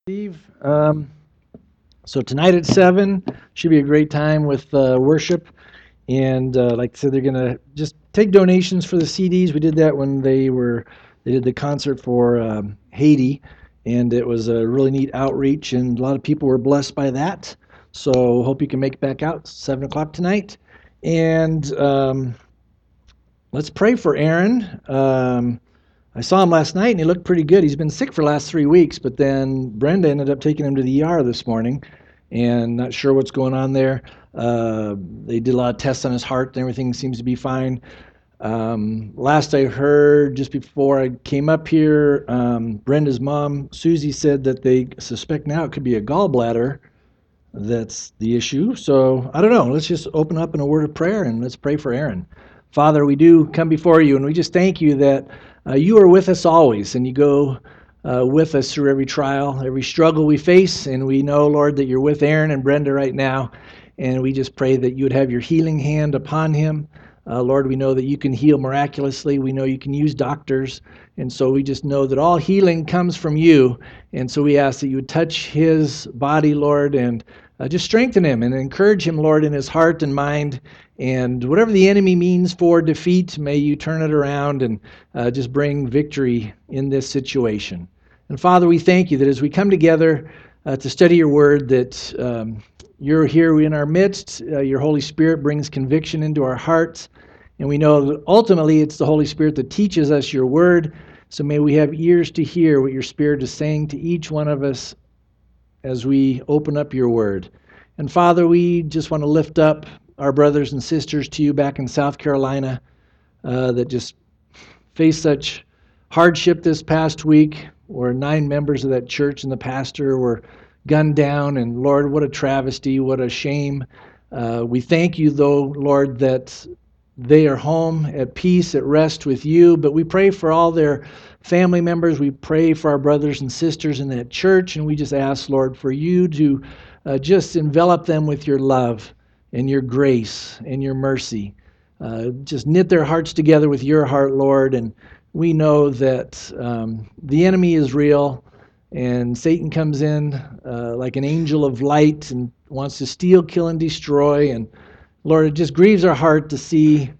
Steve. So tonight at 7 should be a great time with worship. And like I said, they're going to just take donations for the CDs. We did that when they did the concert for Haiti. And it was a really neat outreach, and a lot of people were blessed by that. So hope you can make it back out 7 o'clock tonight. And let's pray for Aaron. I saw him last night, and he looked pretty good. He's been sick for the last 3 weeks, but then Brenda ended up taking him to the ER this morning, and not sure what's going on there. They did a lot of tests on his heart, and everything seems to be fine. Last I heard, just before I came up here, Brenda's mom, Susie, said that they suspect now it could be a gallbladder that's the issue. So I don't know. Let's just open up in a word of prayer and let's pray for Aaron. Father, we do come before you, and we just thank you that you are with us always, and you go with us through every trial, every struggle we face. And we know, Lord, that you're with Aaron and Brenda right now. And we just pray that you would have your healing hand upon him. Lord, we know that you can heal miraculously. We know you can use doctors. And so we just know that all healing comes from you. And so we ask that you would touch his body, Lord, and just strengthen him and encourage him, Lord, in his heart and mind. And whatever the enemy means for defeat, may you turn it around and just bring victory in this situation. And Father, we thank you that as we come together to study your word, that you're here in our midst. Your Holy Spirit brings conviction into our hearts. And we know that ultimately it's the Holy Spirit that teaches us your word. So may we have ears to hear what your Spirit is saying to each one of us as we open up your word. And Father, we just want to lift up our brothers and sisters to you back in South Carolina that just faced such hardship this past week, where 9 members of that church and the pastor were gunned down. And Lord, what a travesty, what a shame. We thank you, though, Lord, that they are home at peace, at rest with you. But we pray for all their family members. We pray for our brothers and sisters in that church. And we just ask, Lord, for you to just envelop them with your love and your grace and your mercy. Just knit their hearts together with your heart, Lord. And we know that the enemy is real, and Satan comes in like an angel of light and wants to steal, kill, and destroy. And Lord, it just grieves our heart to see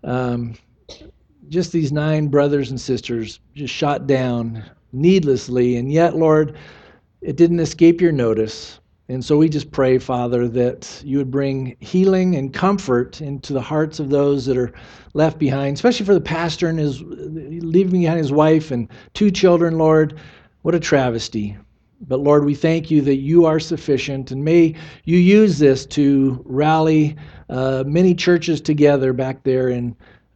just these 9 brothers and sisters just shot down needlessly. And yet, Lord, it didn't escape your notice. And so we just pray, Father, that you would bring healing and comfort into the hearts of those that are left behind, especially for the pastor and his leaving behind his wife and 2 children, Lord. What a travesty. But Lord, we thank you that you are sufficient, and may you use this to rally many churches together back there in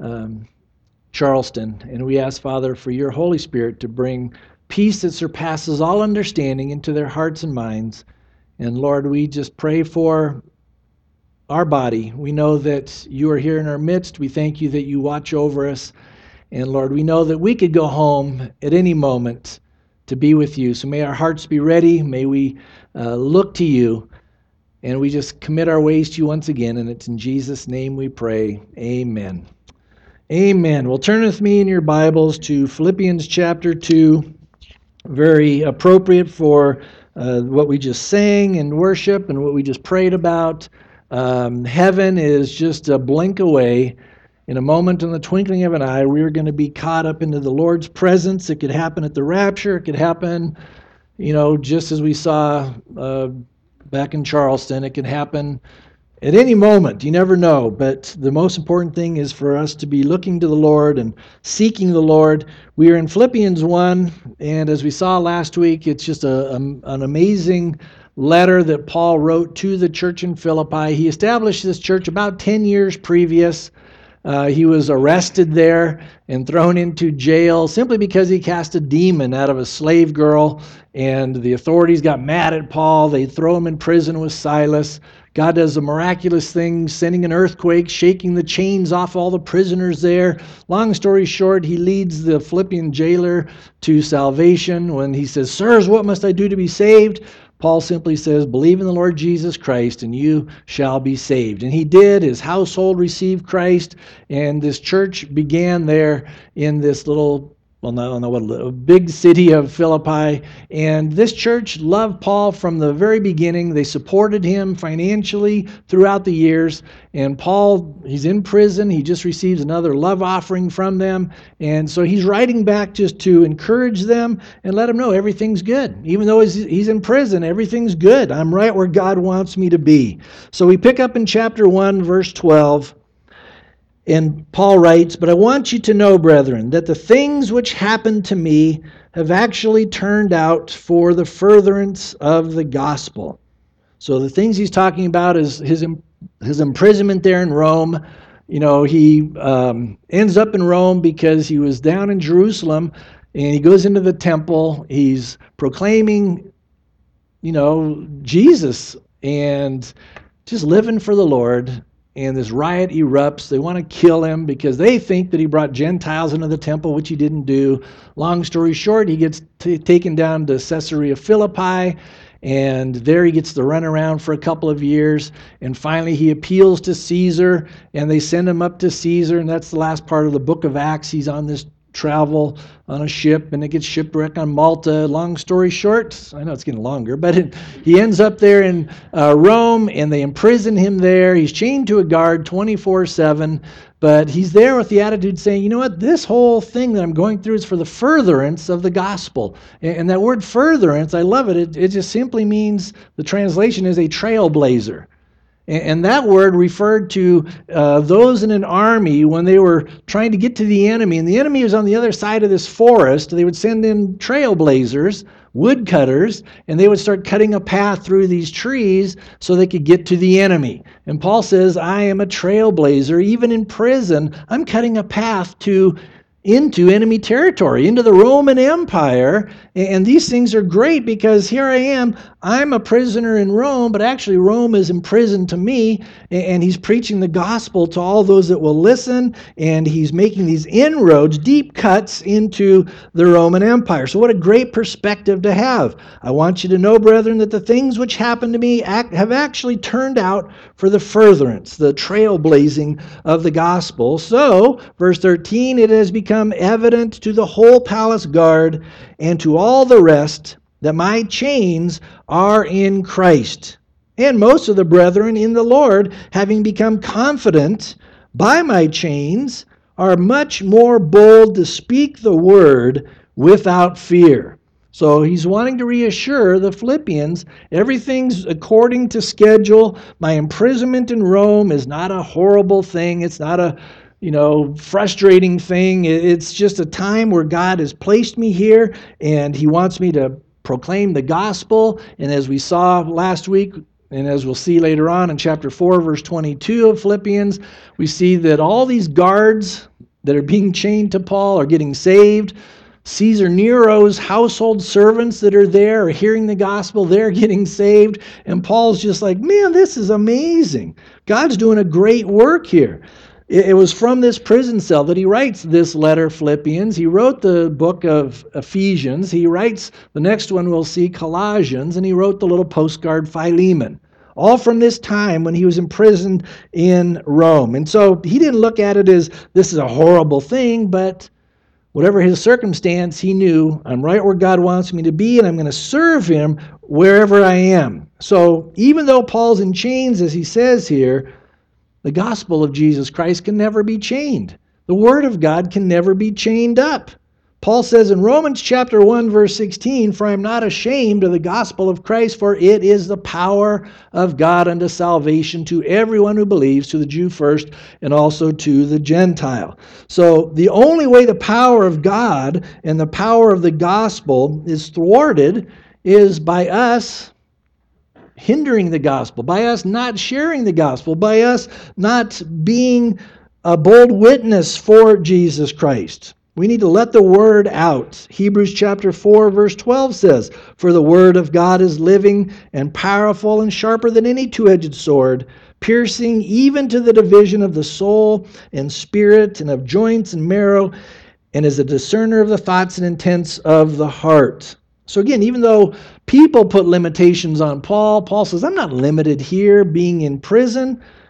Charleston. And we ask, Father, for your Holy Spirit to bring peace that surpasses all understanding into their hearts and minds. And Lord, we just pray for our body. We know that you are here in our midst. We thank you that you watch over us. And Lord, we know that we could go home at any moment to be with you. So may our hearts be ready. May we look to you. And we just commit our ways to you once again. And it's in Jesus' name we pray. Amen. Amen. Well, turn with me in your Bibles to Philippians chapter 2. Very appropriate for what we just sang in worship and what we just prayed about. Heaven is just a blink away. In a moment, in the twinkling of an eye, we are going to be caught up into the Lord's presence. It could happen at the rapture. It could happen, just as we saw back in Charleston. It could happen at any moment. You never know. But the most important thing is for us to be looking to the Lord and seeking the Lord. We are in Philippians 1, and as we saw last week, it's just an amazing letter that Paul wrote to the church in Philippi. He established this church about 10 years previous. He was arrested there and thrown into jail simply because he cast a demon out of a slave girl, and the authorities got mad at Paul. They throw him in prison with Silas. God does a miraculous thing, sending an earthquake, shaking the chains off all the prisoners there. Long story short, he leads the Philippian jailer to salvation. When he says, "Sirs, what must I do to be saved?" Paul simply says, "Believe in the Lord Jesus Christ, and you shall be saved." And he did. His household received Christ, and this church began there in this little a big city of Philippi. And this church loved Paul from the very beginning. They supported him financially throughout the years. And Paul, he's in prison. He just receives another love offering from them. And so he's writing back just to encourage them and let them know everything's good. Even though he's in prison, everything's good. I'm right where God wants me to be. So we pick up in chapter 1, verse 12. And Paul writes, "But I want you to know, brethren, that the things which happened to me have actually turned out for the furtherance of the gospel." So the things he's talking about is his imprisonment there in Rome. He ends up in Rome because he was down in Jerusalem, and he goes into the temple. He's proclaiming, Jesus and just living for the Lord. And this riot erupts. They want to kill him because they think that he brought Gentiles into the temple, which he didn't do. Long story short, he gets taken down to Caesarea Philippi, and there he gets to run around for a couple of years. And finally, he appeals to Caesar, and they send him up to Caesar, and that's the last part of the book of Acts. He's on this travel on a ship, and it gets shipwrecked on Malta. Long story short, I know it's getting longer, but he ends up there in Rome, and they imprison him there. He's chained to a guard 24/7, but he's there with the attitude saying, you know what, this whole thing that I'm going through is for the furtherance of the gospel. And that word furtherance, I love it. It just simply means, the translation is a trailblazer. And that word referred to those in an army when they were trying to get to the enemy. And the enemy was on the other side of this forest. They would send in trailblazers, woodcutters, and they would start cutting a path through these trees so they could get to the enemy. And Paul says, I am a trailblazer. Even in prison, I'm cutting a path into enemy territory, into the Roman Empire. And these things are great because here I am, I'm a prisoner in Rome, but actually Rome is imprisoned to me, and he's preaching the gospel to all those that will listen, and he's making these inroads, deep cuts into the Roman Empire. So what a great perspective to have. I want you to know, brethren, that the things which happened to me have actually turned out for the furtherance, the trailblazing of the gospel. So, verse 13, it has become evident to the whole palace guard and to all the rest that my chains are in Christ. And most of the brethren in the Lord, having become confident by my chains, are much more bold to speak the word without fear. So he's wanting to reassure the Philippians, everything's according to schedule. My imprisonment in Rome is not a horrible thing. It's not a frustrating thing. It's just a time where God has placed me here, and he wants me to proclaim the gospel. And as we saw last week, and as we'll see later on in chapter 4, verse 22 of Philippians, we see that all these guards that are being chained to Paul are getting saved. Caesar Nero's household servants that are there are hearing the gospel. They're getting saved. And Paul's just like, man, this is amazing. God's doing a great work here. It was from this prison cell that he writes this letter, Philippians. He wrote the book of Ephesians. He writes, the next one we'll see, Colossians, and he wrote the little postcard, Philemon. All from this time when he was imprisoned in Rome. And so he didn't look at it as this is a horrible thing, but whatever his circumstance, he knew, I'm right where God wants me to be, and I'm going to serve him wherever I am. So even though Paul's in chains, as he says here, the gospel of Jesus Christ can never be chained. The word of God can never be chained up. Paul says in Romans chapter 1, verse 16, for I am not ashamed of the gospel of Christ, for it is the power of God unto salvation to everyone who believes, to the Jew first, and also to the Gentile. So the only way the power of God and the power of the gospel is thwarted is by us hindering the gospel, by us not sharing the gospel, by us not being a bold witness for Jesus Christ. We need to let the word out. Hebrews chapter 4, verse 12 says, for the word of God is living and powerful and sharper than any two-edged sword, piercing even to the division of the soul and spirit and of joints and marrow, and is a discerner of the thoughts and intents of the heart. So again, even though people put limitations on Paul, Paul says, I'm not limited here being in prison.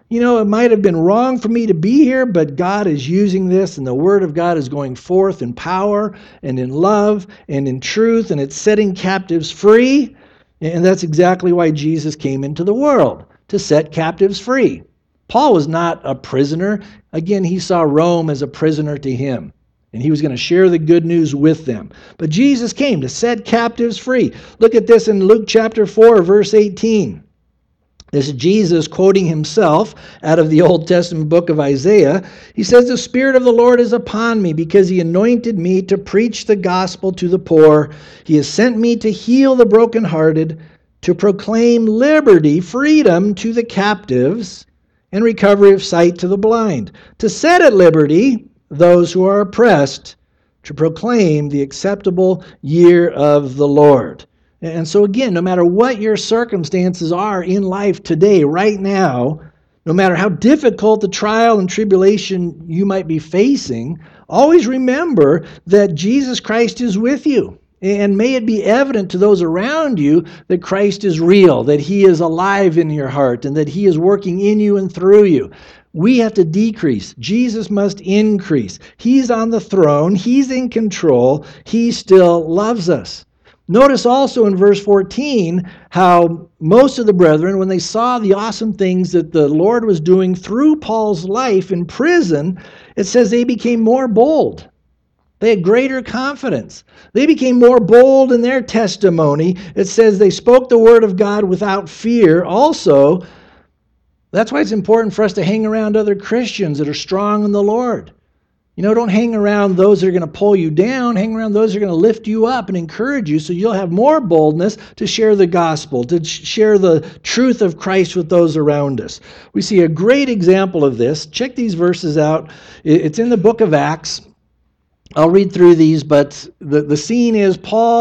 It might have been wrong for me to be here, but God is using this, and the Word of God is going forth in power and in love and in truth, and it's setting captives free. And that's exactly why Jesus came into the world, to set captives free. Paul was not a prisoner. Again, he saw Rome as a prisoner to him, and he was going to share the good news with them. But Jesus came to set captives free. Look at this in Luke chapter 4, verse 18. This is Jesus quoting himself out of the Old Testament book of Isaiah. He says, "The Spirit of the Lord is upon me because he anointed me to preach the gospel to the poor. He has sent me to heal the brokenhearted, to proclaim liberty, freedom to the captives, and recovery of sight to the blind, to set at liberty those who are oppressed, to proclaim the acceptable year of the Lord." And so again, no matter what your circumstances are in life today, right now, no matter how difficult the trial and tribulation you might be facing, always remember that Jesus Christ is with you. And may it be evident to those around you that Christ is real, that he is alive in your heart, and that he is working in you and through you. We have to decrease. Jesus must increase. He's on the throne. He's in control. He still loves us. Notice also in verse 14 how most of the brethren, when they saw the awesome things that the Lord was doing through Paul's life in prison, it says they became more bold. They had greater confidence. They became more bold in their testimony. It says they spoke the word of God without fear. Also, that's why it's important for us to hang around other Christians that are strong in the Lord. Don't hang around those that are going to pull you down. Hang around those that are going to lift you up and encourage you so you'll have more boldness to share the gospel, to share the truth of Christ with those around us. We see a great example of this. Check these verses out. It's in the book of Acts. I'll read through these, but the scene is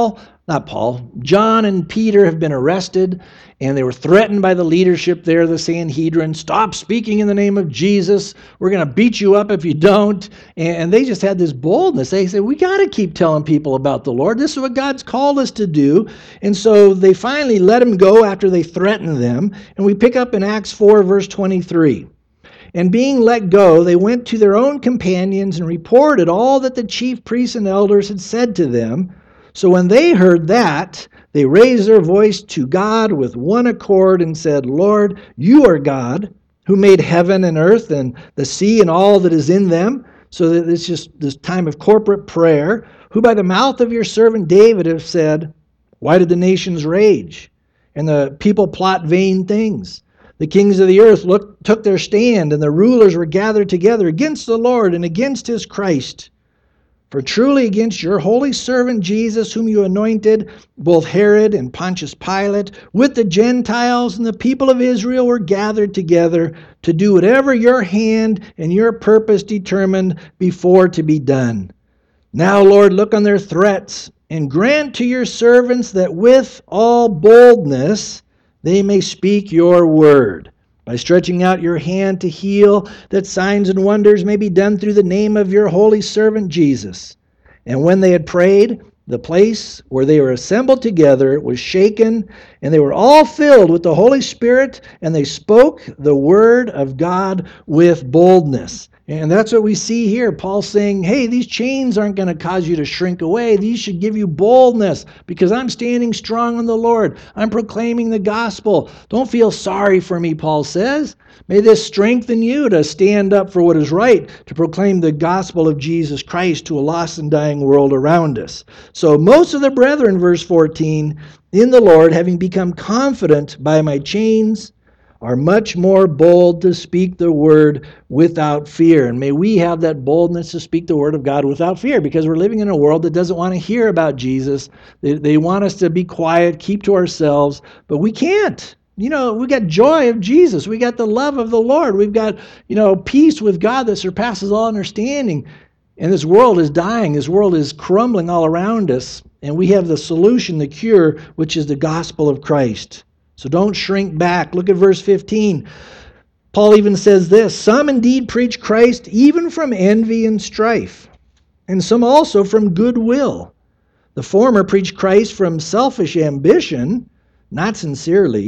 John and Peter have been arrested, and they were threatened by the leadership there, the Sanhedrin. Stop speaking in the name of Jesus. We're going to beat you up if you don't. And they just had this boldness. They said, we got to keep telling people about the Lord. This is what God's called us to do. And so they finally let him go after they threatened them. And we pick up in Acts 4, verse 23. And being let go, they went to their own companions and reported all that the chief priests and elders had said to them. So when they heard that, they raised their voice to God with one accord and said, Lord, you are God, who made heaven and earth and the sea and all that is in them. So that it's just this time of corporate prayer, who by the mouth of your servant David have said, why did the nations rage and the people plot vain things? The kings of the earth took their stand, and the rulers were gathered together against the Lord and against his Christ. For truly against your holy servant Jesus, whom you anointed, both Herod and Pontius Pilate, with the Gentiles and the people of Israel were gathered together to do whatever your hand and your purpose determined before to be done. Now, Lord, look on their threats, and grant to your servants that with all boldness they may speak your word, by stretching out your hand to heal, that signs and wonders may be done through the name of your holy servant Jesus. And when they had prayed, the place where they were assembled together was shaken, and they were all filled with the Holy Spirit, and they spoke the word of God with boldness. And that's what we see here. Paul's saying, hey, these chains aren't going to cause you to shrink away. These should give you boldness because I'm standing strong in the Lord. I'm proclaiming the gospel. Don't feel sorry for me, Paul says. May this strengthen you to stand up for what is right, to proclaim the gospel of Jesus Christ to a lost and dying world around us. So most of the brethren, verse 14, in the Lord, having become confident by my chains, are much more bold to speak the word without fear. And may we have that boldness to speak the word of God without fear, because we're living in a world that doesn't want to hear about Jesus. They want us to be quiet, keep to ourselves, but we can't. We got joy of Jesus. We got the love of the Lord. We've got, peace with God that surpasses all understanding. And this world is dying. This world is crumbling all around us. And we have the solution, the cure, which is the gospel of Christ. So don't shrink back. Look at verse 15. Paul even says this, some indeed preach Christ even from envy and strife, and some also from goodwill. The former preach Christ from selfish ambition, not sincerely,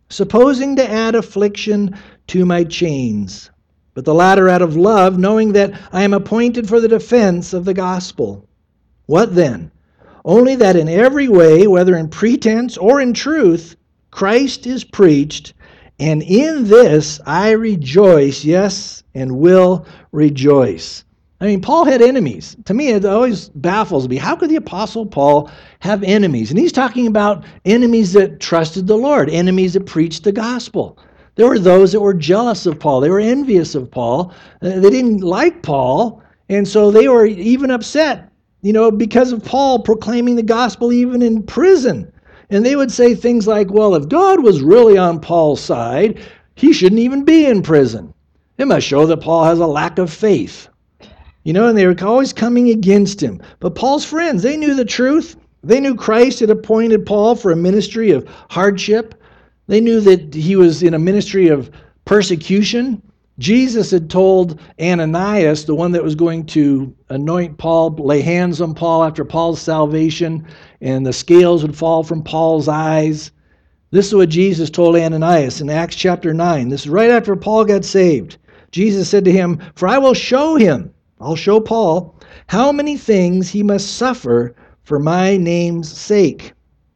supposing to add affliction to my chains, but the latter out of love, knowing that I am appointed for the defense of the gospel. What then? Only that in every way, whether in pretense or in truth, Christ is preached, and in this I rejoice, yes, and will rejoice. I mean, Paul had enemies. To me, it always baffles me. How could the Apostle Paul have enemies? And he's talking about enemies that trusted the Lord, enemies that preached the gospel. There were those that were jealous of Paul. They were envious of Paul. They didn't like Paul, and so they were even upset, because of Paul proclaiming the gospel even in prison. And they would say things like, well, if God was really on Paul's side, he shouldn't even be in prison. It must show that Paul has a lack of faith. And they were always coming against him. But Paul's friends, they knew the truth. They knew Christ had appointed Paul for a ministry of hardship. They knew that he was in a ministry of persecution. Jesus had told Ananias, the one that was going to anoint Paul, lay hands on Paul after Paul's salvation, and the scales would fall from Paul's eyes. This is what Jesus told Ananias in Acts chapter 9. This is right after Paul got saved. Jesus said to him, "For I will show him," I'll show Paul, "how many things he must suffer for my name's sake."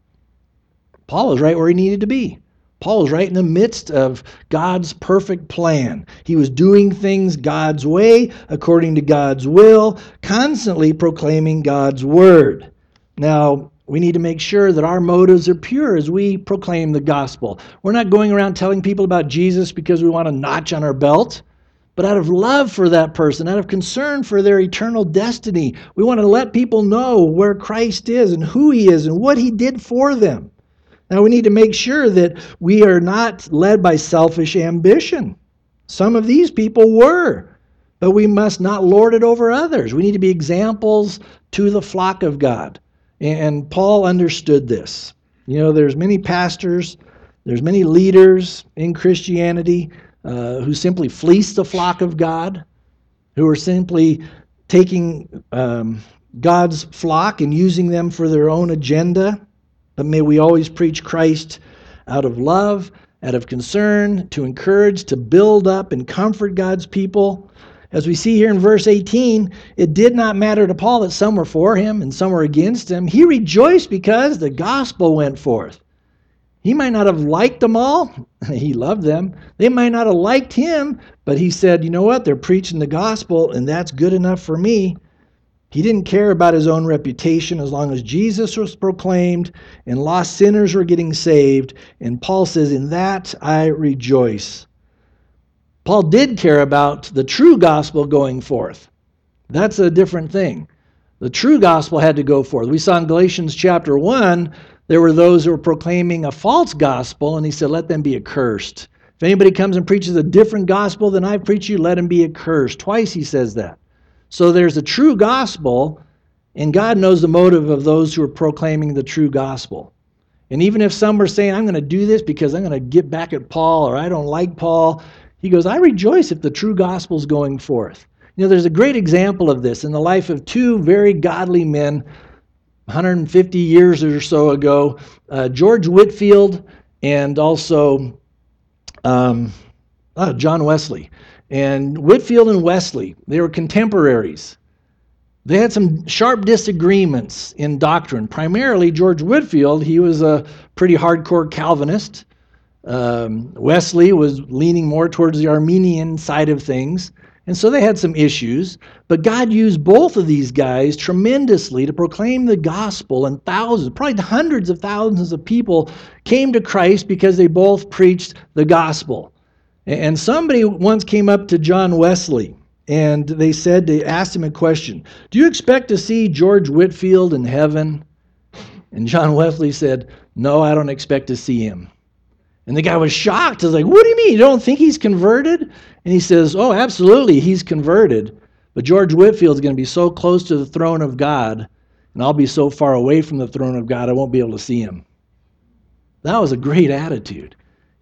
Paul was right where he needed to be. Paul was right in the midst of God's perfect plan. He was doing things God's way, according to God's will, constantly proclaiming God's word. Now, we need to make sure that our motives are pure as we proclaim the gospel. We're not going around telling people about Jesus because we want a notch on our belt, but out of love for that person, out of concern for their eternal destiny. We want to let people know where Christ is and who he is and what he did for them. Now, we need to make sure that we are not led by selfish ambition. Some of these people were, but we must not lord it over others. We need to be examples to the flock of God. And Paul understood this. There's many pastors, there's many leaders in Christianity who simply fleece the flock of God, who are simply taking God's flock and using them for their own agenda. But may we always preach Christ out of love, out of concern, to encourage, to build up and comfort God's people. As we see here in verse 18, it did not matter to Paul that some were for him and some were against him. He rejoiced because the gospel went forth. He might not have liked them all. He loved them. They might not have liked him, but he said, you know what? They're preaching the gospel, and that's good enough for me. He didn't care about his own reputation as long as Jesus was proclaimed and lost sinners were getting saved. And Paul says, in that I rejoice. Paul did care about the true gospel going forth. That's a different thing. The true gospel had to go forth. We saw in Galatians chapter 1, there were those who were proclaiming a false gospel, and he said, let them be accursed. If anybody comes and preaches a different gospel than I preach you, let him be accursed. Twice he says that. So there's a true gospel, and God knows the motive of those who are proclaiming the true gospel. And even if some are saying, I'm going to do this because I'm going to get back at Paul, or I don't like Paul, he goes, I rejoice if the true gospel is going forth. There's a great example of this in the life of two very godly men 150 years or so ago, George Whitefield and also John Wesley. And Whitefield and Wesley, they were contemporaries. They had some sharp disagreements in doctrine. Primarily, George Whitefield, he was a pretty hardcore Calvinist. Wesley was leaning more towards the Arminian side of things. And so they had some issues. But God used both of these guys tremendously to proclaim the gospel, and thousands, probably hundreds of thousands of people came to Christ because they both preached the gospel. And somebody once came up to John Wesley, and they asked him a question. Do you expect to see George Whitefield in heaven? And John Wesley said, no, I don't expect to see him. And the guy was shocked. He was like, what do you mean? You don't think he's converted? And he says, oh, absolutely, he's converted. But George Whitefield's going to be so close to the throne of God, and I'll be so far away from the throne of God, I won't be able to see him. That was a great attitude.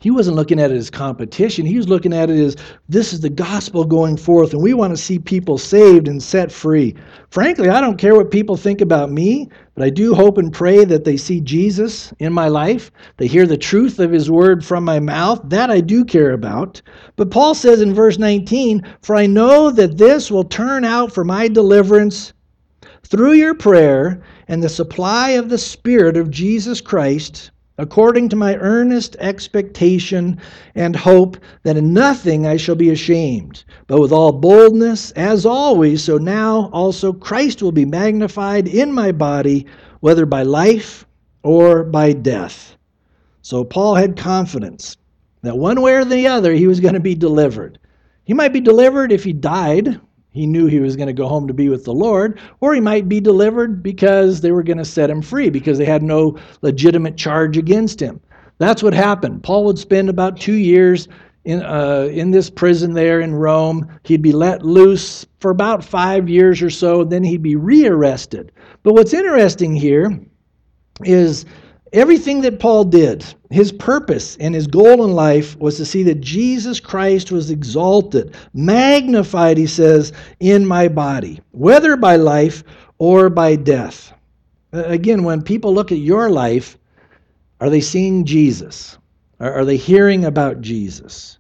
He wasn't looking at it as competition. He was looking at it as this is the gospel going forth, and we want to see people saved and set free. Frankly, I don't care what people think about me, but I do hope and pray that they see Jesus in my life. They hear the truth of his word from my mouth. That I do care about. But Paul says in verse 19, "For I know that this will turn out for my deliverance through your prayer and the supply of the Spirit of Jesus Christ, according to my earnest expectation and hope that in nothing I shall be ashamed, but with all boldness, as always, so now also Christ will be magnified in my body, whether by life or by death." So Paul had confidence that one way or the other he was going to be delivered. He might be delivered if he died. He knew he was going to go home to be with the Lord, or he might be delivered because they were going to set him free because they had no legitimate charge against him. That's what happened. Paul would spend about 2 years in this prison there in Rome. He'd be let loose for about 5 years or so, and then he'd be rearrested. But what's interesting here is everything that Paul did, his purpose and his goal in life was to see that Jesus Christ was exalted, magnified, he says, in my body, whether by life or by death. Again, when people look at your life, are they seeing Jesus? Are they hearing about Jesus?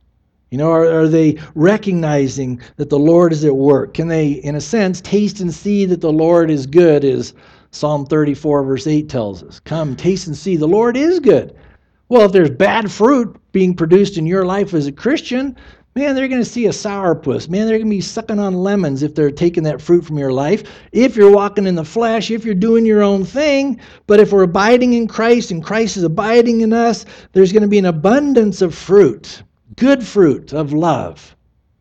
Are they recognizing that the Lord is at work? Can they, in a sense, taste and see that the Lord is good, as Psalm 34 verse 8 tells us? Come, taste and see, the Lord is good. Well, if there's bad fruit being produced in your life as a Christian, man, they're going to see a sourpuss. Man, they're going to be sucking on lemons if they're taking that fruit from your life. If you're walking in the flesh, if you're doing your own thing, but if we're abiding in Christ and Christ is abiding in us, there's going to be an abundance of fruit, good fruit of love,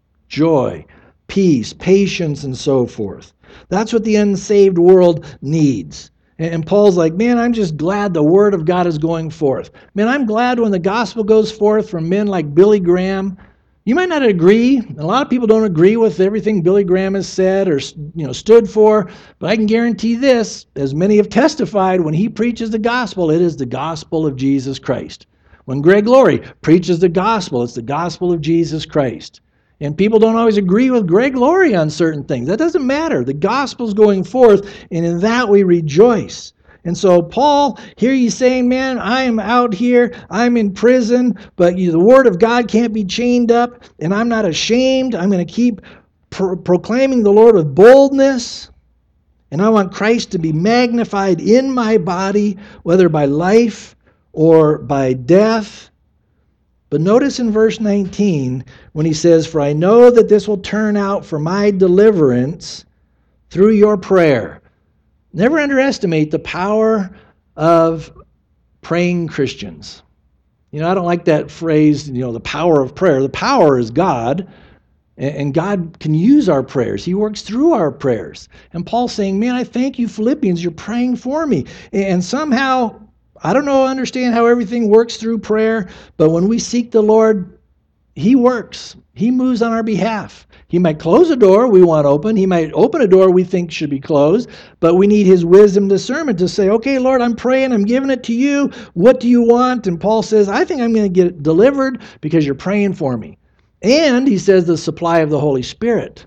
joy, peace, patience, and so forth. That's what the unsaved world needs. And Paul's like, man, I'm just glad the word of God is going forth. Man, I'm glad when the gospel goes forth from men like Billy Graham. You might not agree. A lot of people don't agree with everything Billy Graham has said or stood for, but I can guarantee this, as many have testified, when he preaches the gospel, it is the gospel of Jesus Christ. When Greg Laurie preaches the gospel, it's the gospel of Jesus Christ. And people don't always agree with Greg Laurie on certain things. That doesn't matter. The gospel's going forth, and in that we rejoice. And so Paul, here he's saying, man, I am out here, I'm in prison, but the word of God can't be chained up, and I'm not ashamed. I'm going to keep proclaiming the Lord with boldness, and I want Christ to be magnified in my body, whether by life or by death. But notice in verse 19 when he says, "For I know that this will turn out for my deliverance through your prayer." Never underestimate the power of praying Christians. I don't like that phrase, the power of prayer. The power is God, and God can use our prayers. He works through our prayers. And Paul's saying, man, I thank you, Philippians, you're praying for me. And somehow, I don't understand how everything works through prayer, but when we seek the Lord, he works. He moves on our behalf. He might close a door we want open. He might open a door we think should be closed, but we need his wisdom discernment to say, okay, Lord, I'm praying, I'm giving it to you. What do you want? And Paul says, I think I'm going to get delivered because you're praying for me. And he says the supply of the Holy Spirit.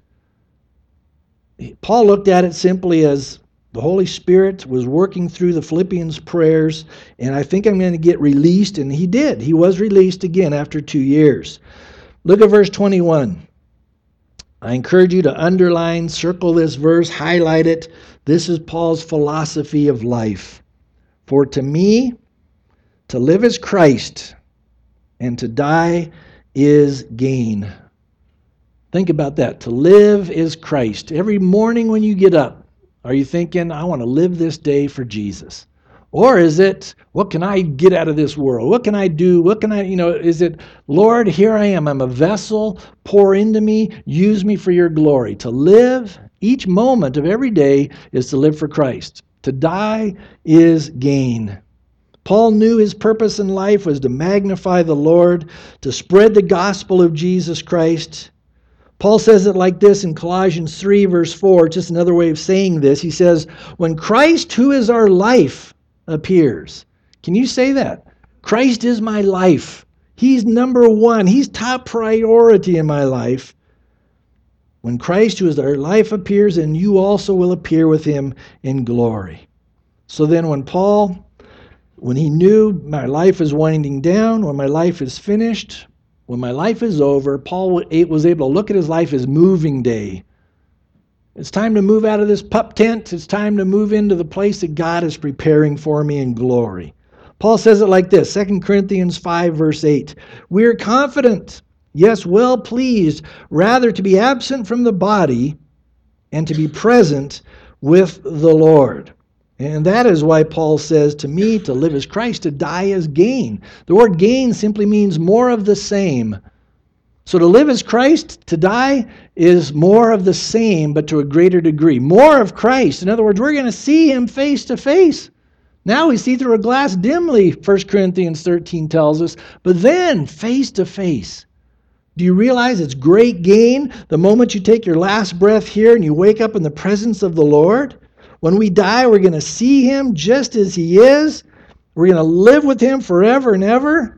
Paul looked at it simply as the Holy Spirit was working through the Philippians' prayers, and I think I'm going to get released, and he did. He was released again after 2 years. Look at verse 21. I encourage you to underline, circle this verse, highlight it. This is Paul's philosophy of life. For to me, to live is Christ, and to die is gain. Think about that. To live is Christ. Every morning when you get up, are you thinking, I want to live this day for Jesus? Or is it, what can I get out of this world? What can I do? What can I, is it, Lord, here I am. I'm a vessel. Pour into me. Use me for your glory. To live each moment of every day is to live for Christ. To die is gain. Paul knew his purpose in life was to magnify the Lord, to spread the gospel of Jesus Christ. Paul says it like this in Colossians 3, verse 4, just another way of saying this. He says, when Christ, who is our life, appears. Can you say that? Christ is my life. He's number one. He's top priority in my life. When Christ, who is our life, appears, and you also will appear with him in glory. So then when he knew my life is winding down, when my life is finished, when my life is over, Paul was able to look at his life as moving day. It's time to move out of this pup tent. It's time to move into the place that God is preparing for me in glory. Paul says it like this, 2 Corinthians 5, verse 8. We are confident, yes, well pleased, rather to be absent from the body and to be present with the Lord. And that is why Paul says, to me, to live is Christ, to die is gain. The word gain simply means more of the same. So to live is Christ, to die is more of the same, but to a greater degree. More of Christ. In other words, we're going to see him face to face. Now we see through a glass dimly, 1 Corinthians 13 tells us, but then face to face. Do you realize it's great gain the moment you take your last breath here and you wake up in the presence of the Lord? When we die, we're going to see him just as he is. We're going to live with him forever and ever.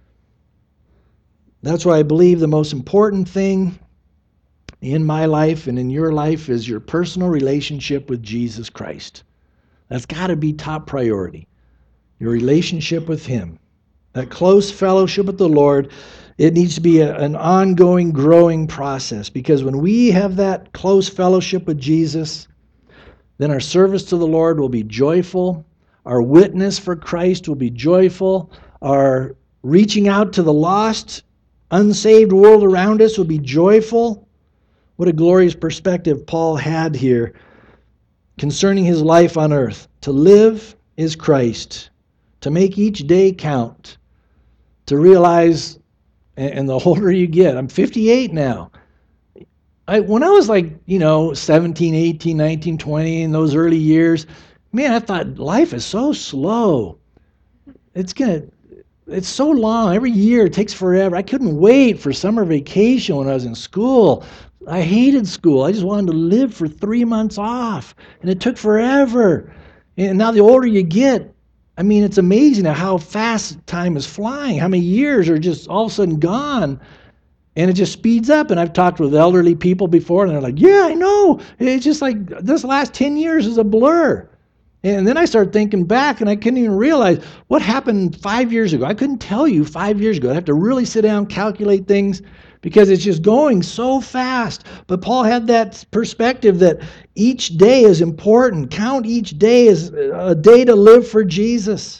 That's why I believe the most important thing in my life and in your life is your personal relationship with Jesus Christ. That's got to be top priority. Your relationship with him. That close fellowship with the Lord, it needs to be an ongoing, growing process. Because when we have that close fellowship with Jesus, then our service to the Lord will be joyful. Our witness for Christ will be joyful. Our reaching out to the lost, unsaved world around us will be joyful. What a glorious perspective Paul had here concerning his life on earth. To live is Christ. To make each day count. To realize, and the older you get, I'm 58 now. When I was 17, 18, 19, 20, in those early years, man, I thought life is so slow. It's so long. Every year it takes forever. I couldn't wait for summer vacation when I was in school. I hated school. I just wanted to live for 3 months off. And it took forever. And now the older you get, it's amazing how fast time is flying. How many years are just all of a sudden gone. And it just speeds up. And I've talked with elderly people before, and they're like, yeah, I know. It's just like this last 10 years is a blur. And then I started thinking back, and I couldn't even realize what happened 5 years ago. I couldn't tell you 5 years ago. I'd have to really sit down, calculate things, because it's just going so fast. But Paul had that perspective that each day is important. Count each day as a day to live for Jesus.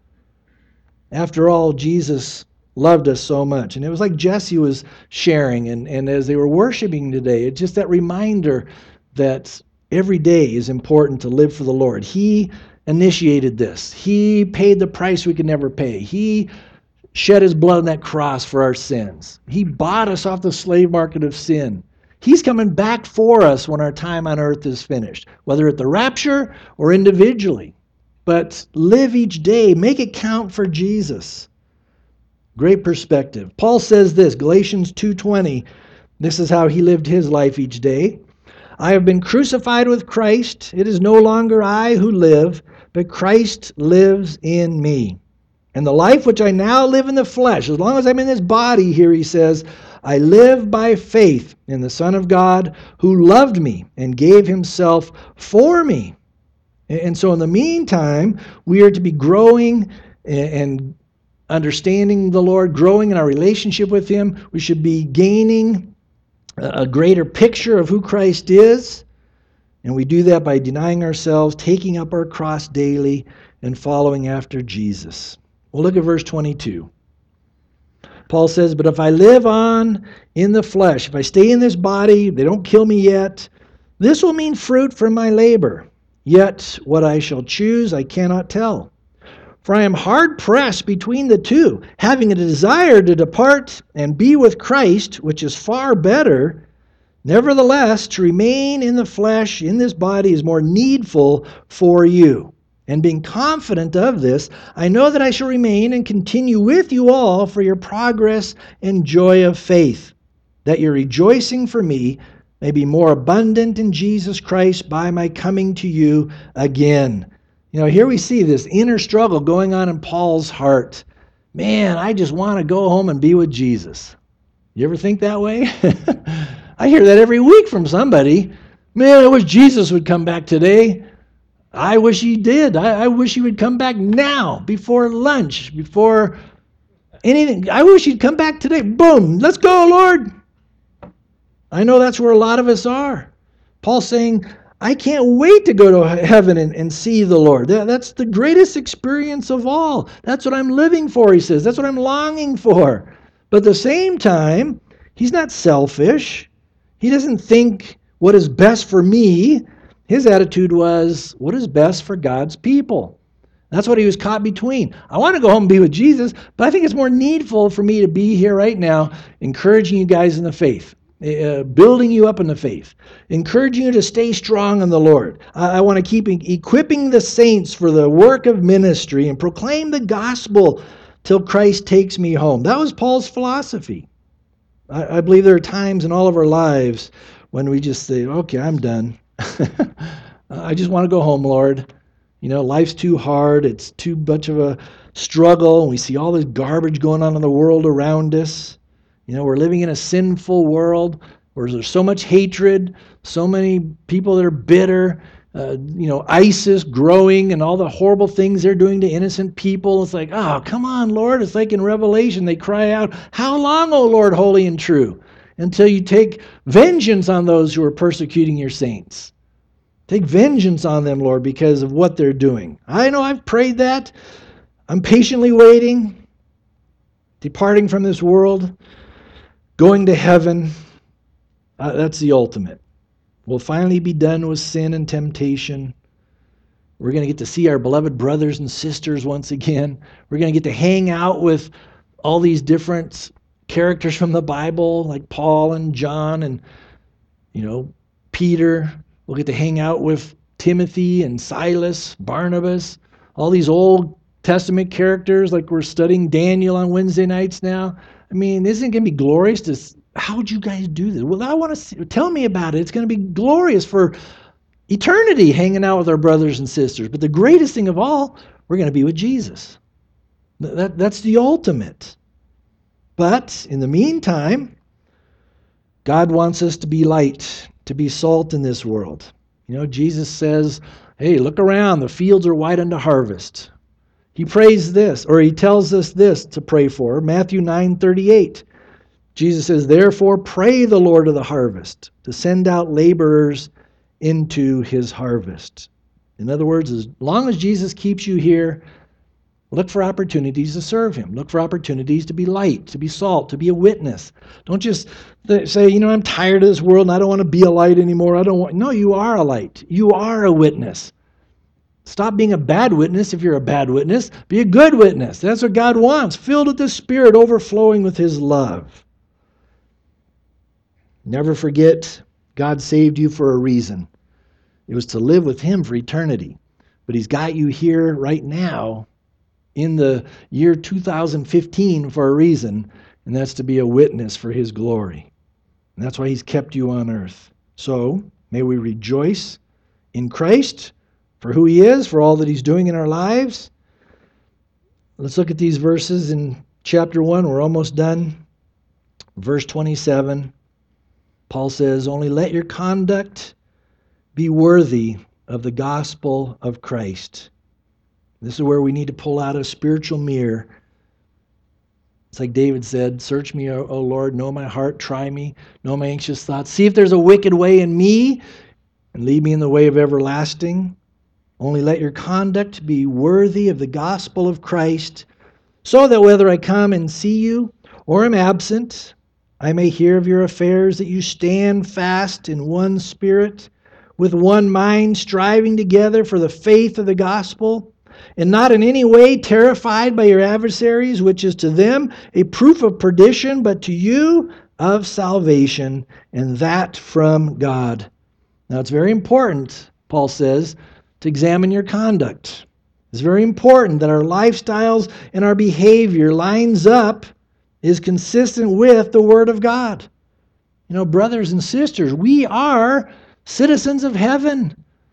After all, Jesus loved us so much. And it was like Jesse was sharing, and as they were worshiping today, it's just that reminder that every day is important to live for the Lord. He initiated this. He paid the price we could never pay. He shed his blood on that cross for our sins. He bought us off the slave market of sin. He's coming back for us when our time on earth is finished, whether at the rapture or individually. But live each day. Make it count for Jesus. Great perspective. Paul says this, Galatians 2:20. This is how he lived his life each day. I have been crucified with Christ. It is no longer I who live, but Christ lives in me. And the life which I now live in the flesh, as long as I'm in this body here, he says, I live by faith in the Son of God who loved me and gave himself for me. And so in the meantime, we are to be growing and understanding the Lord, growing in our relationship with him. We should be gaining a greater picture of who Christ is. And we do that by denying ourselves, taking up our cross daily, and following after Jesus. Well, look at verse 22. Paul says, but if I live on in the flesh, if I stay in this body, they don't kill me yet, this will mean fruit from my labor. Yet what I shall choose I cannot tell. For I am hard pressed between the two, having a desire to depart and be with Christ, which is far better. Nevertheless, to remain in the flesh, in this body, is more needful for you. And being confident of this, I know that I shall remain and continue with you all for your progress and joy of faith, that your rejoicing for me may be more abundant in Jesus Christ by my coming to you again. Here we see this inner struggle going on in Paul's heart. man, I just want to go home and be with Jesus. You ever think that way? I hear that every week from somebody. Man, I wish Jesus would come back today. I wish he did. I wish he would come back now, before lunch, before anything. I wish he'd come back today. Boom, let's go, Lord. I know that's where a lot of us are. Paul's saying, I can't wait to go to heaven and see the Lord. That's the greatest experience of all. That's what I'm living for, he says. That's what I'm longing for. But at the same time, he's not selfish. He doesn't think what is best for me. His attitude was, what is best for God's people? That's what he was caught between. I want to go home and be with Jesus, but I think it's more needful for me to be here right now, encouraging you guys in the faith, building you up in the faith, encouraging you to stay strong in the Lord. I want to keep equipping the saints for the work of ministry and proclaim the gospel till Christ takes me home. That was Paul's philosophy. I believe there are times in all of our lives when we just say, okay, I'm done. I just want to go home, Lord. You know, life's too hard. It's too much of a struggle. And we see all this garbage going on in the world around us. You know, we're living in a sinful world where there's so much hatred, so many people that are bitter, ISIS growing and all the horrible things they're doing to innocent people. It's like, oh, come on, Lord. It's like in Revelation, they cry out, how long, O Lord, holy and true, until you take vengeance on those who are persecuting your saints. Take vengeance on them, Lord, because of what they're doing. I know I've prayed that. I'm patiently waiting, departing from this world, going to heaven. That's the ultimate. We'll finally be done with sin and temptation. We're going to get to see our beloved brothers and sisters once again. We're going to get to hang out with all these different characters from the Bible, like Paul and John and, Peter. We'll get to hang out with Timothy and Silas, Barnabas, all these Old Testament characters, like we're studying Daniel on Wednesday nights now. I mean, isn't it going to be glorious to... How would you guys do this? Well, I want to see, tell me about it. It's going to be glorious for eternity hanging out with our brothers and sisters. But the greatest thing of all, we're going to be with Jesus. That's the ultimate. But in the meantime, God wants us to be light, to be salt in this world. Jesus says, hey, look around. The fields are white unto harvest. He prays this, or he tells us this to pray for. Matthew 9:38. Jesus says, therefore pray the Lord of the harvest to send out laborers into his harvest. In other words, as long as Jesus keeps you here, look for opportunities to serve him. Look for opportunities to be light, to be salt, to be a witness. Don't just say, I'm tired of this world and I don't want to be a light anymore. No, you are a light. You are a witness. Stop being a bad witness if you're a bad witness. Be a good witness. That's what God wants, filled with the Spirit, overflowing with his love. Never forget, God saved you for a reason. It was to live with him for eternity. But he's got you here right now in the year 2015 for a reason, and that's to be a witness for his glory. And that's why he's kept you on earth. So, may we rejoice in Christ for who he is, for all that he's doing in our lives. Let's look at these verses in chapter 1. We're almost done. Verse 27. Paul says, only let your conduct be worthy of the gospel of Christ. This is where we need to pull out a spiritual mirror. It's like David said, search me, O Lord, know my heart, try me, know my anxious thoughts. See if there's a wicked way in me and lead me in the way of everlasting. Only let your conduct be worthy of the gospel of Christ, so that whether I come and see you or am absent, I may hear of your affairs, that you stand fast in one spirit, with one mind, striving together for the faith of the gospel, and not in any way terrified by your adversaries, which is to them a proof of perdition, but to you of salvation, and that from God. Now it's very important, Paul says, to examine your conduct. It's very important that our lifestyles and our behavior lines up, is consistent with the Word of God. Brothers and sisters, we are citizens of heaven.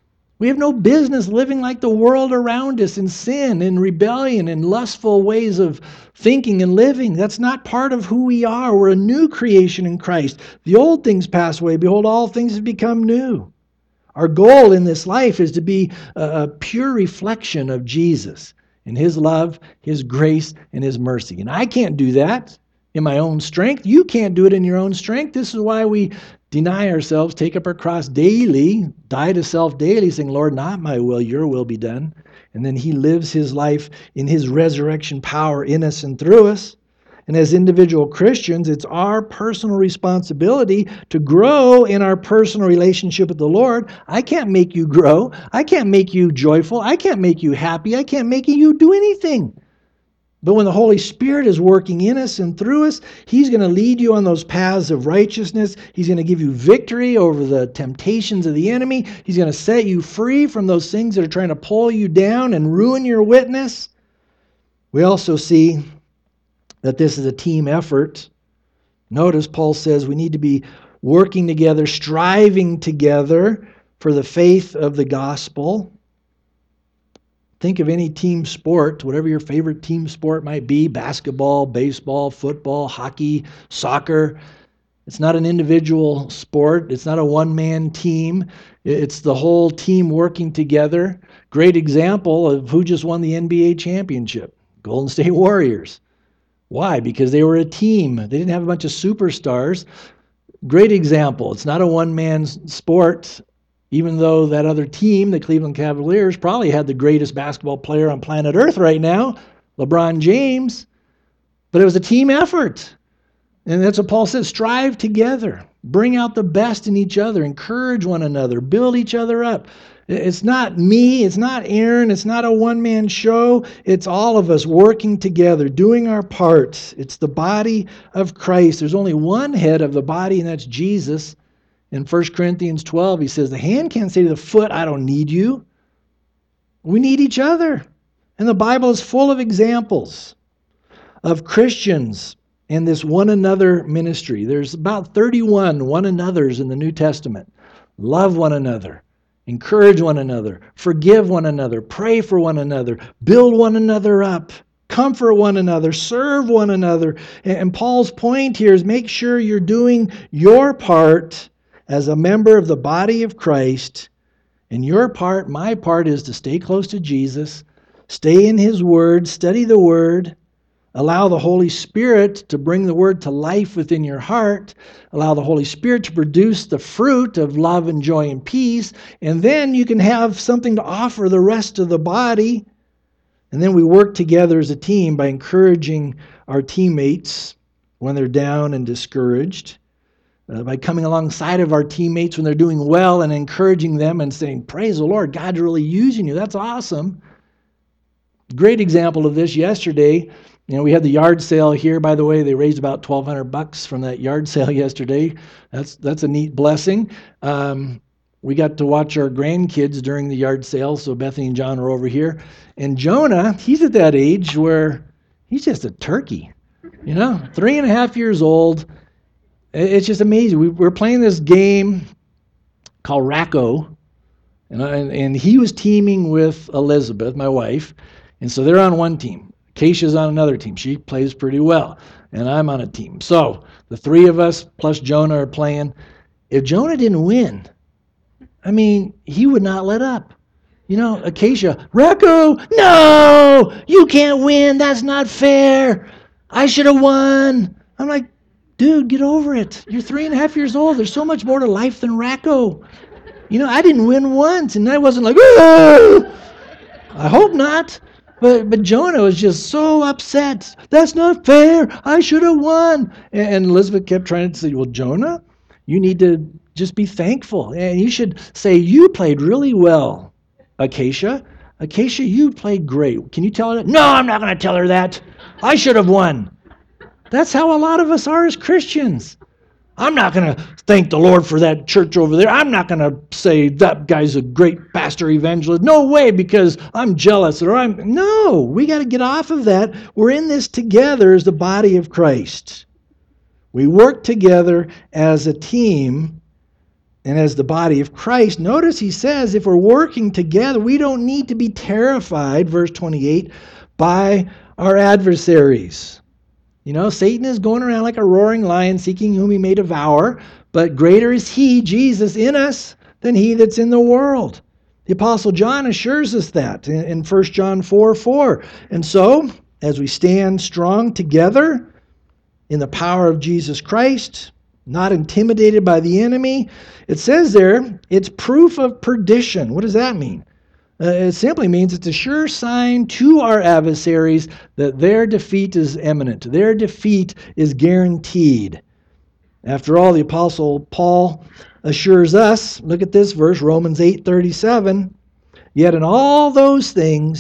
We have no business living like the world around us in sin, in rebellion, in lustful ways of thinking and living. That's not part of who we are. We're a new creation in Christ. The old things pass away. Behold, all things have become new. Our goal in this life is to be a pure reflection of Jesus and His love, His grace, and His mercy. And I can't do that in my own strength. You can't do it in your own strength. This is why we deny ourselves, take up our cross daily, die to self daily, saying, Lord, not my will, your will be done. And then He lives His life in His resurrection power in us and through us. And as individual Christians, it's our personal responsibility to grow in our personal relationship with the Lord. I can't make you grow. I can't make you joyful. I can't make you happy. I can't make you do anything. But when the Holy Spirit is working in us and through us, He's going to lead you on those paths of righteousness. He's going to give you victory over the temptations of the enemy. He's going to set you free from those things that are trying to pull you down and ruin your witness. We also see that this is a team effort. Notice Paul says we need to be working together, striving together for the faith of the gospel. Think of any team sport, whatever your favorite team sport might be, basketball, baseball, football, hockey, soccer. It's not an individual sport. It's not a one-man team. It's the whole team working together. Great example of who just won the NBA championship, Golden State Warriors. Why? Because they were a team. They didn't have a bunch of superstars. Great example. It's not a one-man sport. Even though that other team, the Cleveland Cavaliers, probably had the greatest basketball player on planet Earth right now, LeBron James. But it was a team effort. And that's what Paul says, strive together. Bring out the best in each other. Encourage one another. Build each other up. It's not me. It's not Aaron. It's not a one-man show. It's all of us working together, doing our part. It's the body of Christ. There's only one head of the body, and that's Jesus. In 1 Corinthians 12, he says, the hand can't say to the foot, I don't need you. We need each other. And the Bible is full of examples of Christians and this one another ministry. There's about 31 one another's in the New Testament. Love one another. Encourage one another. Forgive one another. Pray for one another. Build one another up. Comfort one another. Serve one another. And Paul's point here is make sure you're doing your part as a member of the body of Christ. And your part, my part, is to stay close to Jesus, stay in His Word, study the Word, allow the Holy Spirit to bring the Word to life within your heart, allow the Holy Spirit to produce the fruit of love and joy and peace, and then you can have something to offer the rest of the body. And then we work together as a team by encouraging our teammates when they're down and discouraged. By coming alongside of our teammates when they're doing well and encouraging them and saying, praise the Lord, God's really using you. That's awesome. Great example of this yesterday. We had the yard sale here. By the way, they raised about $1,200 from that yard sale yesterday. That's a neat blessing. We got to watch our grandkids during the yard sale, so Bethany and John are over here. And Jonah, he's at that age where he's just a turkey, 3.5 years old. It's just amazing. We're playing this game called Racco, and he was teaming with Elizabeth, my wife, and so they're on one team. Keisha's on another team. She plays pretty well, and I'm on a team. So the three of us plus Jonah are playing. If Jonah didn't win, he would not let up. Keisha, Racco, no, you can't win. That's not fair. I should have won. I'm like, dude, get over it. You're 3.5 years old. There's so much more to life than Racco. I didn't win once, and I wasn't like, oh! I hope not. But Jonah was just so upset. That's not fair. I should have won. And Elizabeth kept trying to say, well, Jonah, you need to just be thankful. And you should say, you played really well, Acacia. Acacia, you played great. Can you tell her that? No, I'm not going to tell her that. I should have won. That's how a lot of us are as Christians. I'm not going to thank the Lord for that church over there. I'm not going to say that guy's a great pastor evangelist. No way, because I'm jealous. No, we got to get off of that. We're in this together as the body of Christ. We work together as a team And as the body of Christ, notice he says if we're working together, we don't need to be terrified, verse 28, by our adversaries. You know, Satan is going around like a roaring lion seeking whom he may devour, but greater is he, Jesus, in us than he that's in the world. The Apostle John assures us that in 1 John 4:4. And so, as we stand strong together in the power of Jesus Christ, not intimidated by the enemy, it says there, it's proof of perdition. What does that mean? It simply means it's a sure sign to our adversaries that their defeat is imminent. Their defeat is guaranteed. After all, the Apostle Paul assures us, look at this verse, Romans 8:37, yet in all these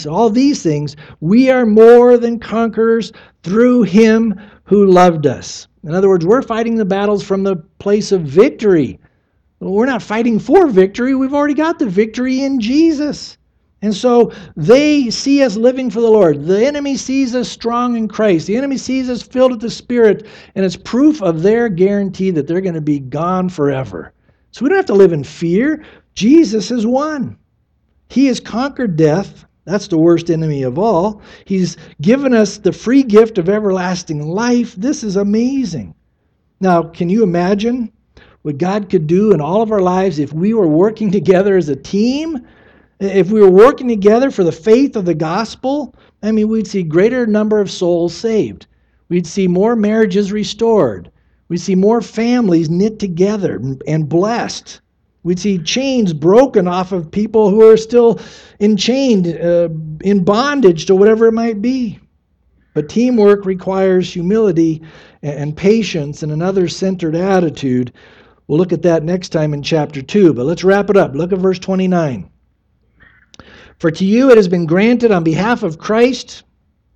things, we are more than conquerors through him who loved us. In other words, we're fighting the battles from the place of victory. We're not fighting for victory. We've already got the victory in Jesus. And so they see us living for the Lord. The enemy sees us strong in Christ. The enemy sees us filled with the Spirit, and it's proof of their guarantee that they're going to be gone forever. So we don't have to live in fear. Jesus has won. He has conquered death. That's the worst enemy of all. He's given us the free gift of everlasting life. This is amazing. Now, can you imagine what God could do in all of our lives if we were working together as a team? If we were working together for the faith of the gospel, I mean, we'd see greater number of souls saved. We'd see more marriages restored. We'd see more families knit together and blessed. We'd see chains broken off of people who are still enchained, in bondage to whatever it might be. But teamwork requires humility and patience and an other-centered attitude. We'll look at that next time in chapter 2, but let's wrap it up. Look at verse 29. For to you it has been granted on behalf of Christ.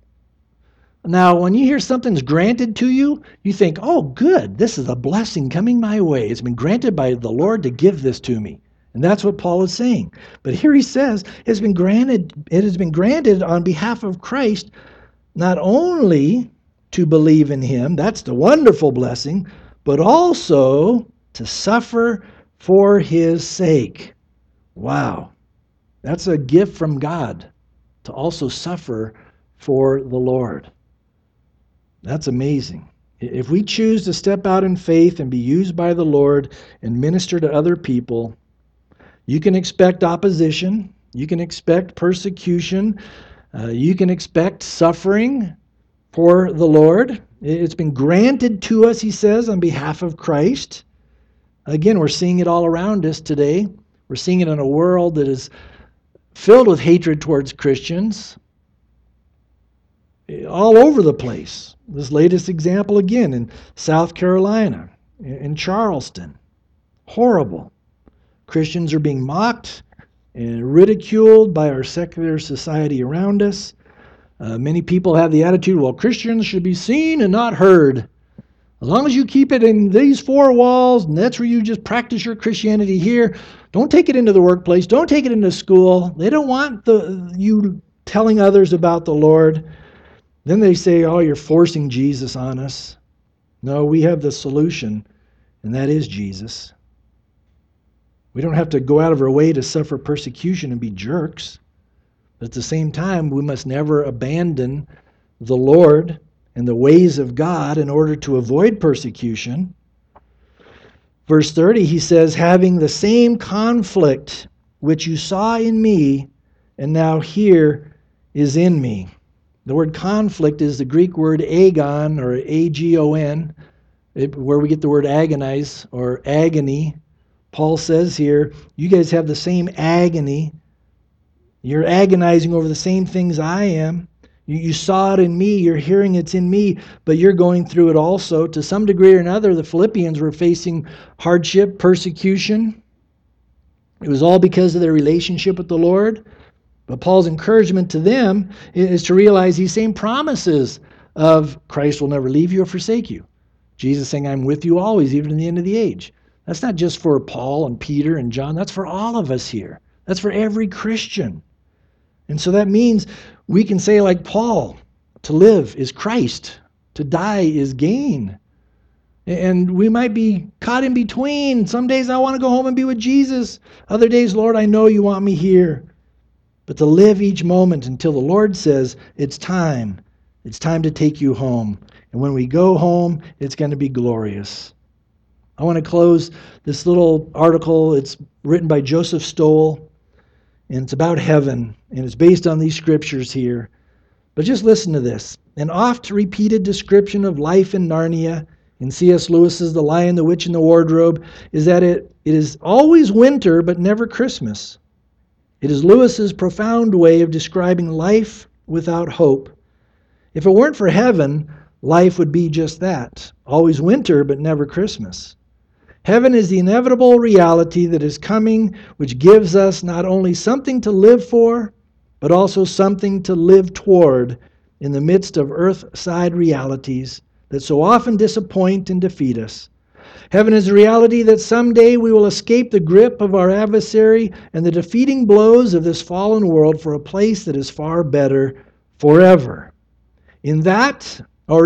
Now, when you hear something's granted to you, you think, oh, good, this is a blessing coming my way. It's been granted by the Lord to give this to me. And that's what Paul is saying. But here he says, it has been granted on behalf of Christ, not only to believe in him, that's the wonderful blessing, but also to suffer for his sake. Wow. That's a gift from God, to also suffer for the Lord. That's amazing. If we choose to step out in faith and be used by the Lord and minister to other people, you can expect opposition, you can expect persecution, you can expect suffering for the Lord. It's been granted to us, he says, on behalf of Christ. Again, we're seeing it all around us today. We're seeing it in a world that is filled with hatred towards Christians all over the place. This latest example again in South Carolina, in Charleston. Horrible. Christians are being mocked and ridiculed by our secular society around us. Many people have the attitude, well, Christians should be seen and not heard. As long as you keep it in these four walls, and that's where you just practice your Christianity here, don't take it into the workplace, don't take it into school. They don't want you telling others about the Lord. Then they say, oh, you're forcing Jesus on us. No, we have the solution, and that is Jesus. We don't have to go out of our way to suffer persecution and be jerks. But at the same time, we must never abandon the Lord and the ways of God in order to avoid persecution. Verse 30, he says, having the same conflict which you saw in me, and now here is in me. The word conflict is the Greek word agon, or agon, where we get the word agonize, or agony. Paul says here, you guys have the same agony. You're agonizing over the same things I am. You saw it in me, you're hearing it's in me, but you're going through it also. To some degree or another, the Philippians were facing hardship, persecution. It was all because of their relationship with the Lord. But Paul's encouragement to them is to realize these same promises of Christ will never leave you or forsake you. Jesus saying, I'm with you always, even to the end of the age. That's not just for Paul and Peter and John. That's for all of us here. That's for every Christian. And so that means we can say like Paul, to live is Christ, to die is gain. And we might be caught in between. Some days I want to go home and be with Jesus. Other days, Lord, I know you want me here. But to live each moment until the Lord says, it's time. It's time to take you home. And when we go home, it's going to be glorious. I want to close this little article. It's written by Joseph Stowell, and it's about heaven, and it's based on these scriptures here. But just listen to this. An oft-repeated description of life in Narnia in C.S. Lewis's The Lion, the Witch, and the Wardrobe is that it is always winter but never Christmas. It is Lewis's profound way of describing life without hope. If it weren't for heaven, life would be just that, always winter but never Christmas. Heaven is the inevitable reality that is coming, which gives us not only something to live for, but also something to live toward in the midst of earth-side realities that so often disappoint and defeat us. Heaven is a reality that someday we will escape the grip of our adversary and the defeating blows of this fallen world for a place that is far better forever. In fact,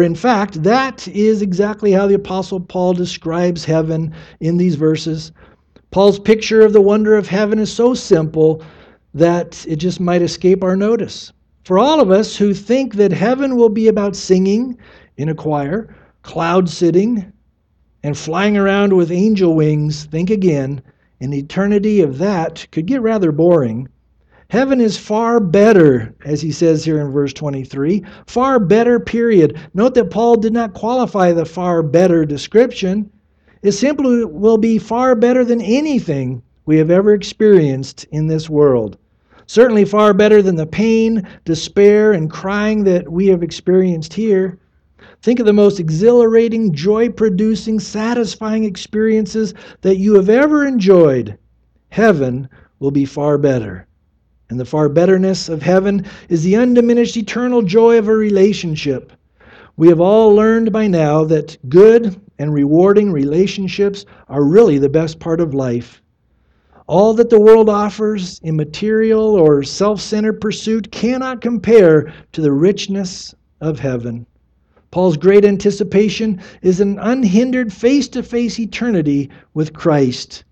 that is exactly how the Apostle Paul describes heaven in these verses. Paul's picture of the wonder of heaven is so simple that it just might escape our notice. For all of us who think that heaven will be about singing in a choir, cloud sitting, and flying around with angel wings, think again. An eternity of that could get rather boring. Heaven is far better, as he says here in verse 23. Far better, period. Note that Paul did not qualify the far better description. It simply will be far better than anything we have ever experienced in this world. Certainly far better than the pain, despair, and crying that we have experienced here. Think of the most exhilarating, joy-producing, satisfying experiences that you have ever enjoyed. Heaven will be far better. And the far betterness of heaven is the undiminished eternal joy of a relationship. We have all learned by now that good and rewarding relationships are really the best part of life. All that the world offers in material or self-centered pursuit cannot compare to the richness of heaven. Paul's great anticipation is an unhindered face-to-face eternity with Christ.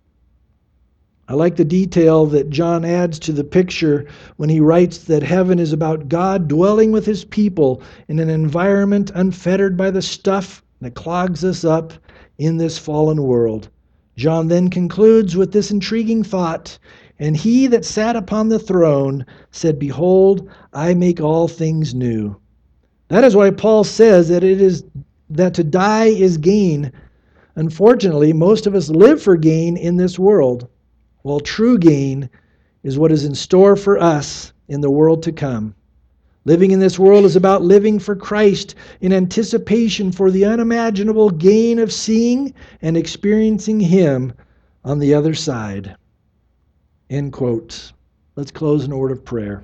I like the detail that John adds to the picture when he writes that heaven is about God dwelling with his people in an environment unfettered by the stuff that clogs us up in this fallen world. John then concludes with this intriguing thought, "And he that sat upon the throne said, Behold, I make all things new." That is why Paul says that to die is gain. Unfortunately, most of us live for gain in this world, while true gain is what is in store for us in the world to come. Living in this world is about living for Christ in anticipation for the unimaginable gain of seeing and experiencing Him on the other side. End quote. Let's close in a word of prayer.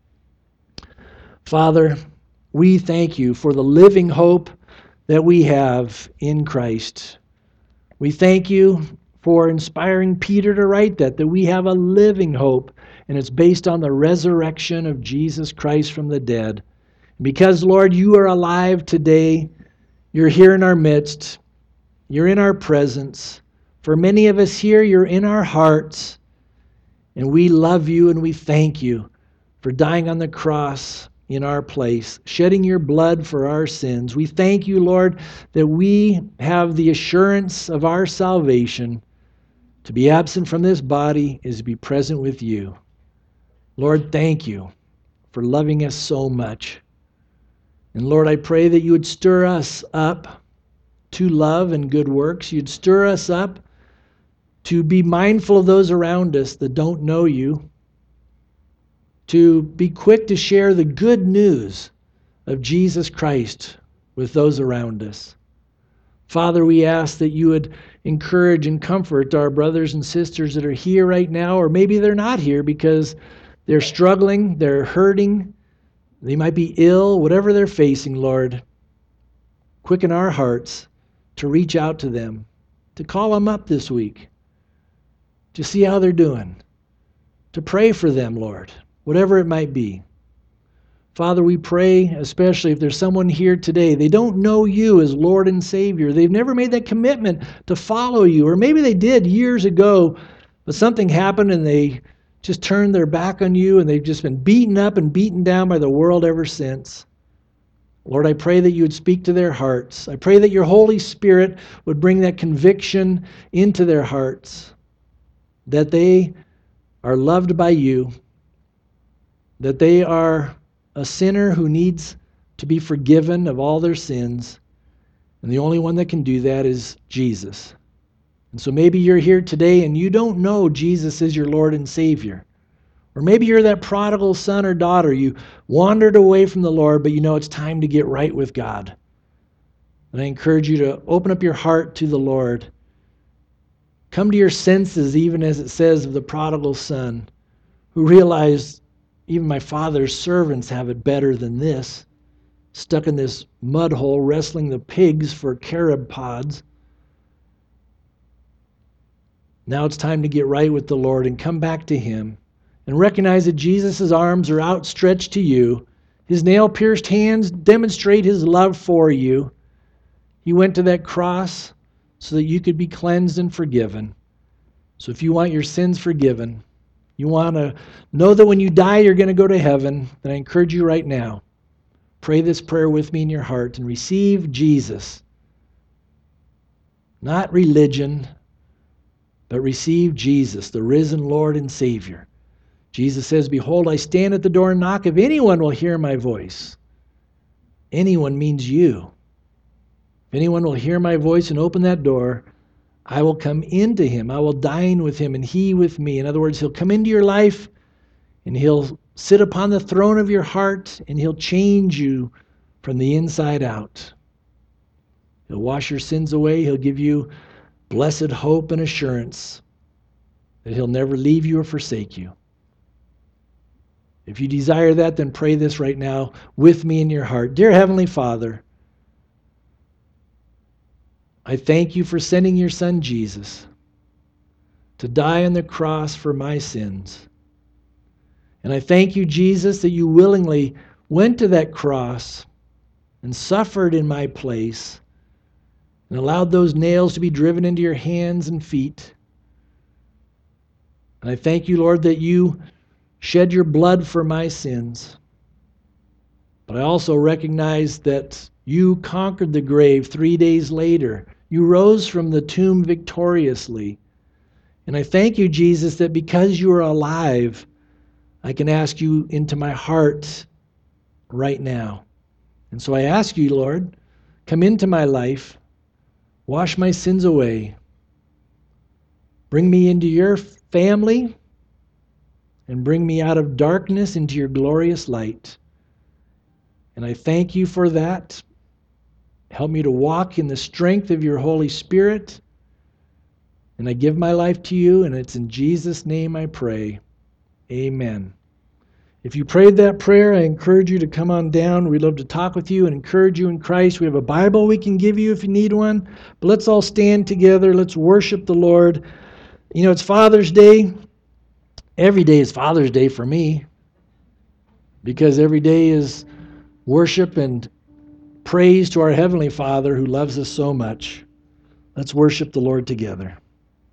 Father, we thank you for the living hope that we have in Christ. We thank you for inspiring Peter to write that we have a living hope, and it's based on the resurrection of Jesus Christ from the dead. Because, Lord, you are alive today, you're here in our midst, you're in our presence. For many of us here, you're in our hearts, and we love you and we thank you for dying on the cross in our place, shedding your blood for our sins. We thank you, Lord, that we have the assurance of our salvation. To be absent from this body is to be present with you. Lord, thank you for loving us so much. And Lord, I pray that you would stir us up to love and good works. You'd stir us up to be mindful of those around us that don't know you, to be quick to share the good news of Jesus Christ with those around us. Father, we ask that you would encourage and comfort our brothers and sisters that are here right now, or maybe they're not here because they're struggling, they're hurting, they might be ill, whatever they're facing, Lord. Quicken our hearts to reach out to them, to call them up this week, to see how they're doing, to pray for them, Lord, whatever it might be. Father, we pray, especially if there's someone here today, they don't know you as Lord and Savior. They've never made that commitment to follow you, or maybe they did years ago, but something happened and they just turned their back on you and they've just been beaten up and beaten down by the world ever since. Lord, I pray that you would speak to their hearts. I pray that your Holy Spirit would bring that conviction into their hearts, that they are loved by you, that they are a sinner who needs to be forgiven of all their sins, and the only one that can do that is Jesus. And so maybe you're here today and you don't know Jesus is your Lord and Savior. Or maybe you're that prodigal son or daughter. You wandered away from the Lord, but you know it's time to get right with God. And I encourage you to open up your heart to the Lord. Come to your senses, even as it says of the prodigal son, who realized, even my father's servants have it better than this, stuck in this mud hole wrestling the pigs for carob pods. Now it's time to get right with the Lord and come back to him and recognize that Jesus' arms are outstretched to you. His nail-pierced hands demonstrate his love for you. He went to that cross so that you could be cleansed and forgiven. So if you want your sins forgiven, you want to know that when you die you're going to go to heaven, then I encourage you right now, pray this prayer with me in your heart and receive Jesus. Not religion, but receive Jesus, the risen Lord and Savior. Jesus says, behold, I stand at the door and knock. If anyone will hear my voice, anyone means you. If anyone will hear my voice and open that door, I will come into him. I will dine with him and he with me. In other words, he'll come into your life and he'll sit upon the throne of your heart and he'll change you from the inside out. He'll wash your sins away. He'll give you blessed hope and assurance that he'll never leave you or forsake you. If you desire that, then pray this right now with me in your heart. Dear Heavenly Father, I thank you for sending your son Jesus to die on the cross for my sins. And I thank you, Jesus, that you willingly went to that cross and suffered in my place and allowed those nails to be driven into your hands and feet. And I thank you, Lord, that you shed your blood for my sins. But I also recognize that you conquered the grave 3 days later. You rose from the tomb victoriously. And I thank you, Jesus, that because you are alive, I can ask you into my heart right now. And so I ask you, Lord, come into my life, wash my sins away, bring me into your family, and bring me out of darkness into your glorious light. And I thank you for that. Help me to walk in the strength of your Holy Spirit. And I give my life to you, and it's in Jesus' name I pray. Amen. If you prayed that prayer, I encourage you to come on down. We'd love to talk with you and encourage you in Christ. We have a Bible we can give you if you need one. But let's all stand together. Let's worship the Lord. You know, it's Father's Day. Every day is Father's Day for me, because every day is worship and praise to our Heavenly Father who loves us so much. Let's worship the Lord together.